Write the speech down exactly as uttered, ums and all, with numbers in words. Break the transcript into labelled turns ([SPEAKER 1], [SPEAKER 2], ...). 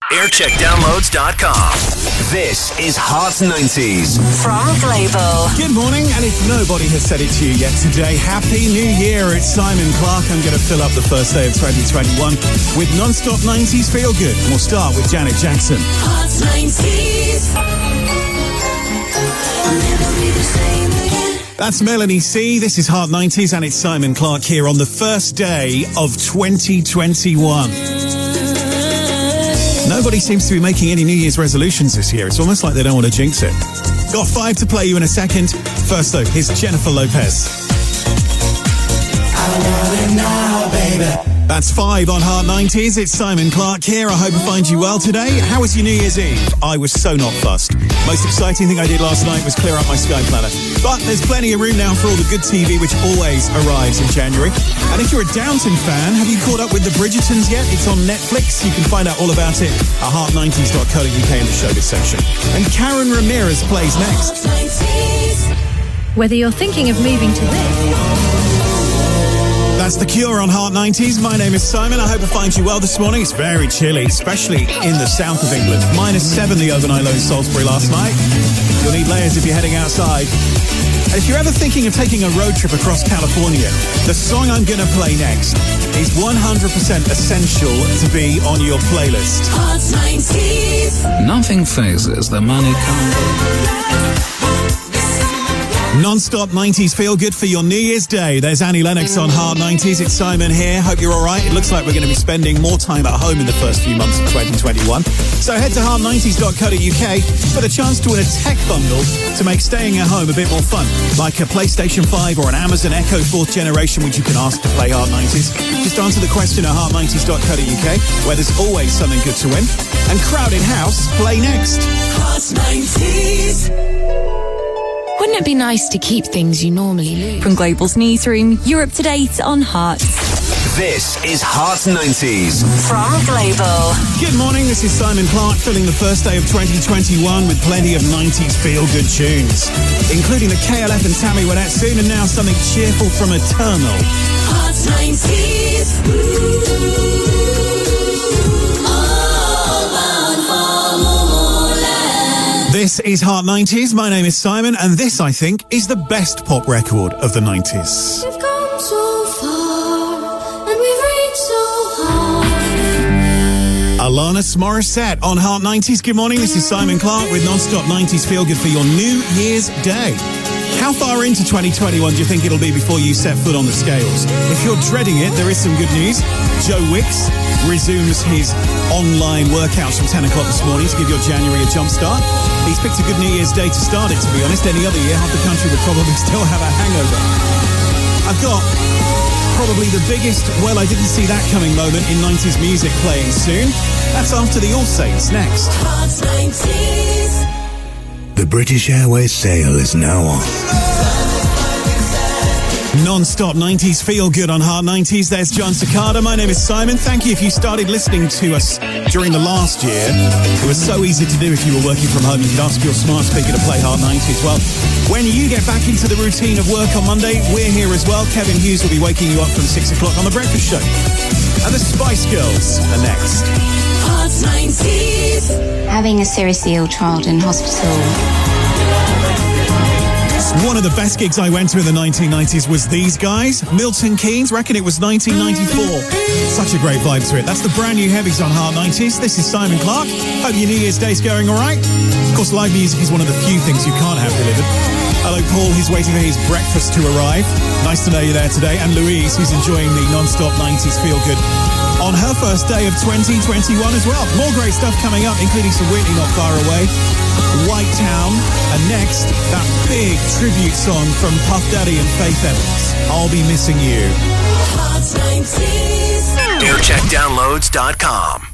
[SPEAKER 1] aircheck downloads dot com. This is Hot nineties.
[SPEAKER 2] From Global.
[SPEAKER 3] Good morning, and if nobody has said it to you yet today, Happy New Year. It's Simon Clark. I'm going to fill up the first day of twenty twenty-one with non-stop nineties Feel Good. And we'll start with Janet Jackson.
[SPEAKER 2] Hot nineties. Never be the same again.
[SPEAKER 3] That's Melanie C. This is Hot nineties, and it's Simon Clark here on the first day of twenty twenty-one. Nobody seems to be making any New Year's resolutions this year. It's almost like they don't want to jinx it. Got five to play you in a second. First, though, here's Jennifer Lopez. I want it now, baby. That's five on Hot nineties. It's Simon Clark here. I hope I find you well today. How was your New Year's Eve? I was so not fussed. Most exciting thing I did last night was clear up my Sky Planner. But there's plenty of room now for all the good T V, which always arrives in January. And if you're a Downton fan, have you caught up with the Bridgertons yet? It's on Netflix. You can find out all about it at hot nineties dot co dot uk in the showbiz section. And Karen Ramirez plays next.
[SPEAKER 4] Whether you're thinking of moving to this...
[SPEAKER 3] That's The Cure on Hot nineties. My name is Simon. I hope I find you well this morning. It's very chilly, especially in the south of England. Minus seven the overnight low in Salisbury last night. You'll need layers if you're heading outside. And if you're ever thinking of taking a road trip across California, the song I'm going to play next is one hundred percent essential to be on your playlist.
[SPEAKER 2] Hot nineties.
[SPEAKER 5] Nothing phases the money combo.
[SPEAKER 3] Non-stop nineties Feel Good for your New Year's Day. There's Annie Lennox on Hard nineties. It's Simon here. Hope you're all right. It looks like we're going to be spending more time at home in the first few months of twenty twenty-one. So head to hot nineties dot co dot uk for the chance to win a tech bundle to make staying at home a bit more fun, like a PlayStation five or an Amazon Echo fourth generation, which you can ask to play Hard nineties. Just answer the question at hot nineties dot co dot uk, where there's always something good to win. And Crowded House play next.
[SPEAKER 2] Hot nineties.
[SPEAKER 6] Wouldn't it be nice to keep things you normally lose?
[SPEAKER 7] From Global's newsroom, you're up to date on Heart.
[SPEAKER 1] This is Hot nineties.
[SPEAKER 2] From Global.
[SPEAKER 3] Good morning, this is Simon Clark filling the first day of twenty twenty-one with plenty of nineties feel-good tunes, including the K L F and Tammy Wynette soon, and now something cheerful from Eternal.
[SPEAKER 2] Hot nineties.
[SPEAKER 3] This is Hot nineties. My name is Simon, and this, I think, is the best pop record of the nineties.
[SPEAKER 2] We've come so far, and we've reached so high.
[SPEAKER 3] Alanis Morissette on Hot nineties. Good morning, this is Simon Clark with non-stop nineties Feel Good for your New Year's Day. How far into twenty twenty-one do you think it'll be before you set foot on the scales? If you're dreading it, there is some good news. Joe Wicks resumes his online workouts from ten o'clock this morning to give your January a jump start. He's picked a good New Year's Day to start it, to be honest. Any other year, half the country would probably still have a hangover. I've got probably the biggest, well, I didn't see that coming moment in nineties music playing soon. That's after the All Saints next.
[SPEAKER 2] Hot nineties.
[SPEAKER 8] The British Airways sale is now on.
[SPEAKER 3] Non-stop nineties Feel Good on Hard nineties. There's John Cicada. My name is Simon. Thank you if you started listening to us during the last year. It was so easy to do if you were working from home. You could ask your smart speaker to play Hard nineties. Well, when you get back into the routine of work on Monday, we're here as well. Kevin Hughes will be waking you up from six o'clock on The Breakfast Show. And the Spice Girls are next.
[SPEAKER 2] Hot nineties.
[SPEAKER 9] Having a seriously ill child in hospital.
[SPEAKER 3] One of the best gigs I went to in the nineteen nineties was these guys. Milton Keynes, reckon it was nineteen ninety-four. Such a great vibe to it. That's the brand new Heavies on Hard nineties. This is Simon Clark. Hope your New Year's Day's going all right. Of course, live music is one of the few things you can't have delivered. Hello, Paul. He's waiting for his breakfast to arrive. Nice to know you're there today. And Louise, who's enjoying the non-stop nineties Feel Good on her first day of twenty twenty-one as well. More great stuff coming up, including some Whitney Not Far Away, White Town, and next, that big tribute song from Puff Daddy and Faith Evans, I'll Be Missing You.
[SPEAKER 2] Hot nineties.
[SPEAKER 1] aircheck downloads dot com.